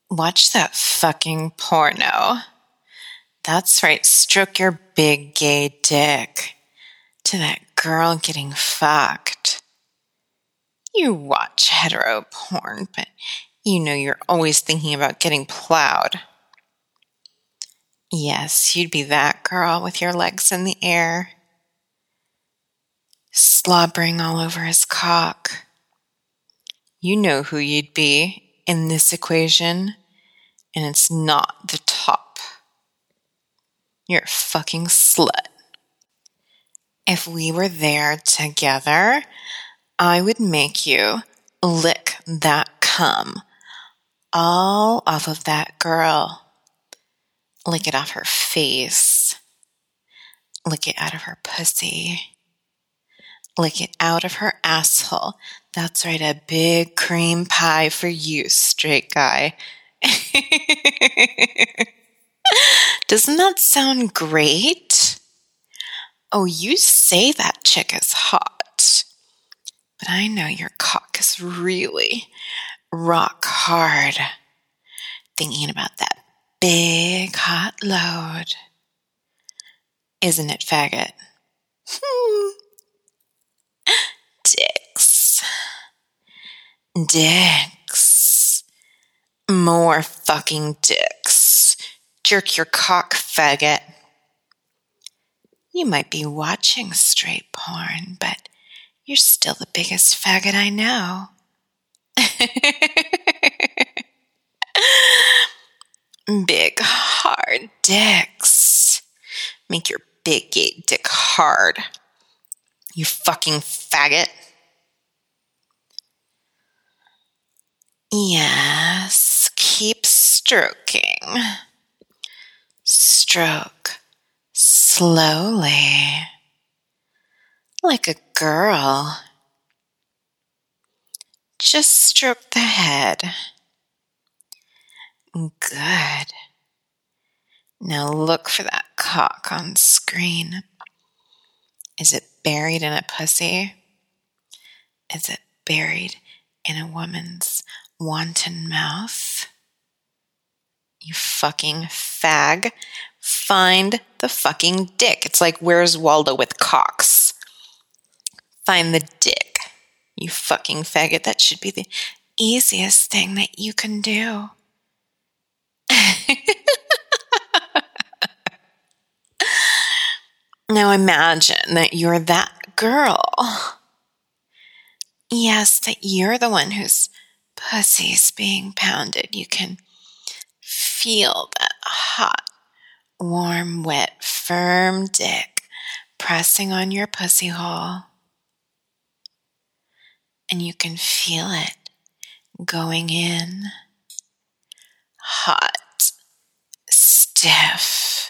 Watch that fucking porno. That's right, stroke your big gay dick to that girl getting fucked. You watch hetero porn, but you know you're always thinking about getting plowed. Yes, you'd be that girl with your legs in the air, slobbering all over his cock. You know who you'd be in this equation, and it's not the top. You're a fucking slut. If we were there together, I would make you lick that cum all off of that girl. Lick it off her face. Lick it out of her pussy. Lick it out of her asshole. That's right, a big cream pie for you, straight guy. Doesn't that sound great? Oh, you say that chick is hot, but I know your cock is really rock hard. Thinking about that big hot load. Isn't it, faggot? Dicks. Dicks. More fucking dicks. Jerk your cock, faggot. You might be watching straight porn, but you're still the biggest faggot I know. Big, hard dicks. Make your big gay dick hard. You fucking faggot. Yes, keep stroking. Stroke slowly. Like a girl. Just stroke the head. Good. Now look for that cock on screen. Is it buried in a pussy? Is it buried in a woman's wanton mouth? You fucking fag. Find the fucking dick. It's like Where's Waldo with cocks. Find the dick. You fucking faggot. That should be the easiest thing that you can do. Now imagine that you're that girl. Yes, that you're the one whose pussy's being pounded. You can feel that hot, warm, wet, firm dick pressing on your pussy hole. And you can feel it going in. Hot, stiff.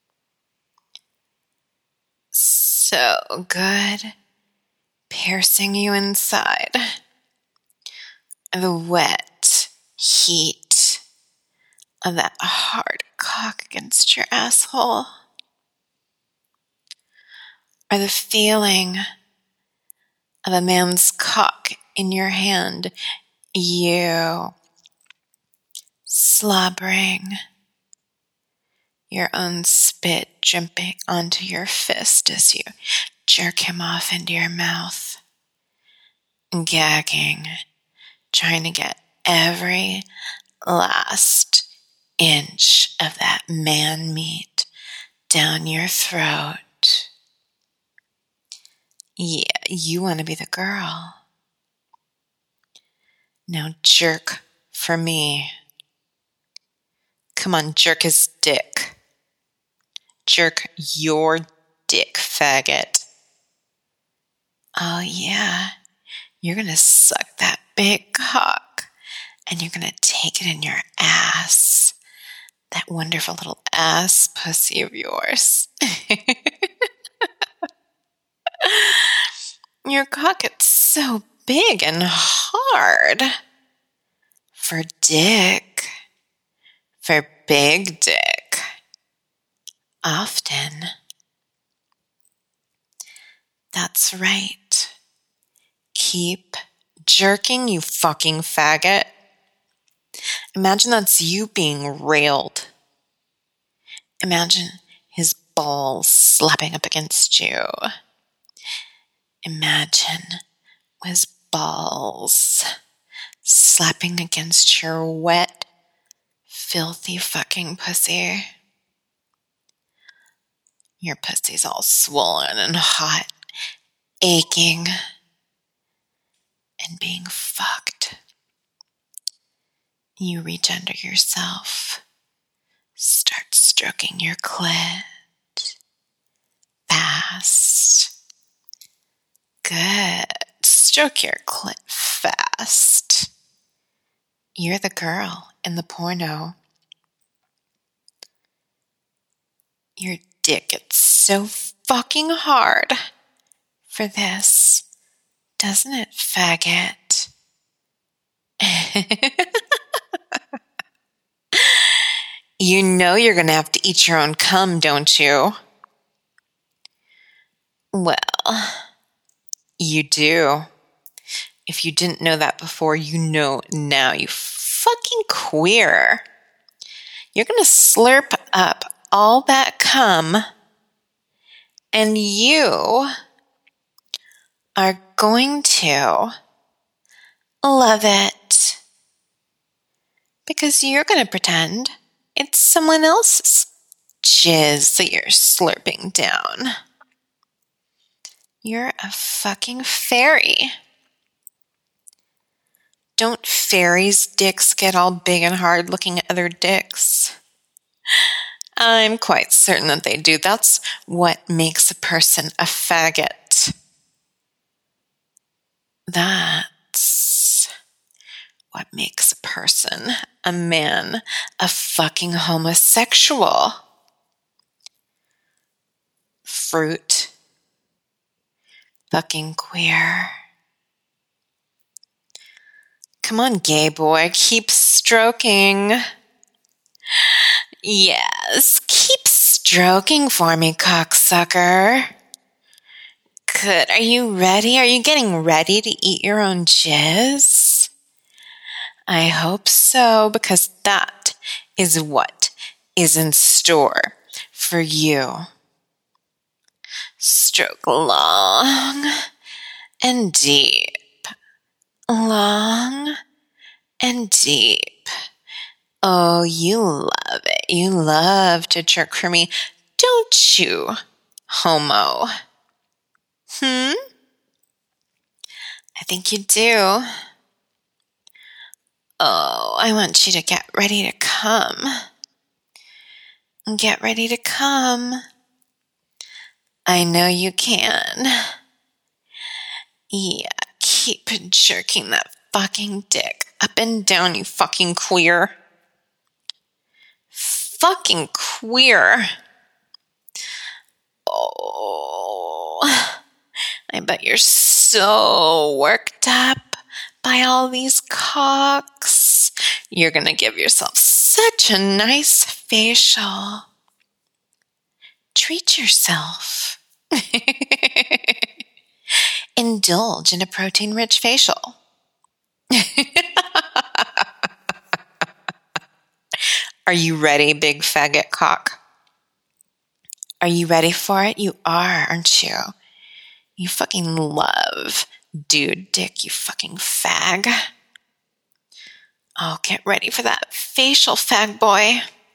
So good. Piercing you inside. The wet heat of that hard cock against your asshole. Or the feeling of a man's cock in your hand. You slobbering. Your own spit dripping onto your fist as you jerk him off into your mouth. Gagging. Trying to get every last inch of that man meat down your throat. Yeah, you want to be the girl. Now jerk for me. Come on, jerk his dick. Jerk your dick, faggot. Oh yeah, you're gonna suck that big cock and you're gonna take it in your ass. That wonderful little ass pussy of yours. Your cock is so big and hard. For dick. For big dick. Often. That's right. Keep jerking, you fucking faggot. Imagine that's you being railed. Imagine his balls slapping up against you. Imagine his balls slapping against your wet, filthy fucking pussy. Your pussy's all swollen and hot, aching, and being fucked. You reach under yourself, start stroking your clit. Fast. Good. Stroke your clit fast. You're the girl in the porno. Your dick gets so fucking hard for this, doesn't it, faggot? You know you're going to have to eat your own cum, don't you? Well, you do. If you didn't know that before, you know now, you fucking queer. You're going to slurp up all that cum, and you are going to love it. Because you're going to pretend it's someone else's jizz that you're slurping down. You're a fucking fairy. Don't fairies' dicks get all big and hard looking at other dicks? I'm quite certain that they do. That's what makes a person a faggot. That's what makes a person, a man, a fucking homosexual. Fruit. Fucking queer. Come on, gay boy, keep stroking. Yes, keep stroking for me, cocksucker. Good. Are you ready? Are you getting ready to eat your own jizz? I hope so, because that is what is in store for you. Stroke long and deep. Long and deep. Oh, you love it. You love to jerk for me, don't you, homo? I think you do. Oh, I want you to get ready to come. Get ready to come. I know you can. Yeah, keep jerking that fucking dick up and down, you fucking queer. Fucking queer. Oh, I bet you're so worked up by all these cocks. You're gonna give yourself such a nice facial. Treat yourself. Indulge in a protein-rich facial. Are you ready, big faggot cock? Are you ready for it? You are, aren't you? You fucking love dude dick, you fucking fag. Oh, get ready for that facial, fag boy.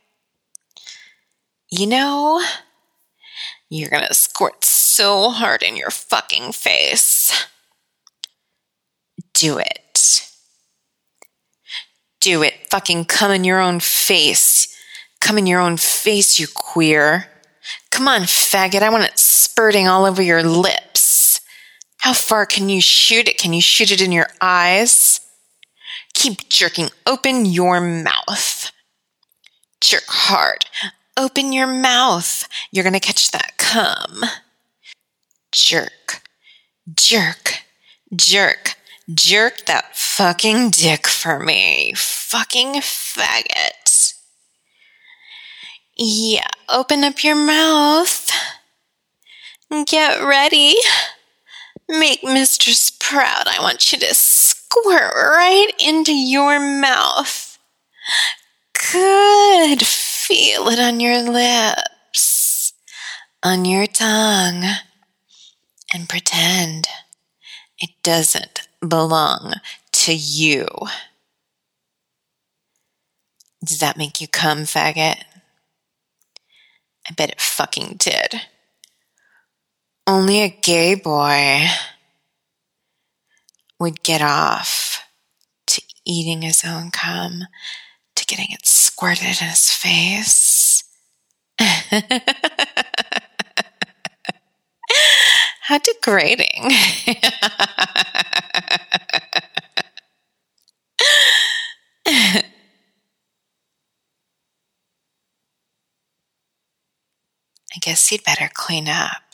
You know, you're gonna squirt so hard in your fucking face. Do it. Do it. Fucking come in your own face. Come in your own face, you queer. Come on, faggot. I want it spurting all over your lips. How far can you shoot it? Can you shoot it in your eyes? Keep jerking. Open your mouth. Jerk hard. Open your mouth. You're going to catch that cum. Jerk. Jerk. Jerk. Jerk that fucking dick for me. Fucking faggot. Yeah, open up your mouth. Get ready. Make mistress proud. I want you to squirt right into your mouth. Good. Feel it on your lips, on your tongue, and pretend it doesn't belong to you. Does that make you come, faggot? I bet it fucking did. Only a gay boy would get off to eating his own cum, to getting it squirted in his face. How degrading. I guess you'd better clean up.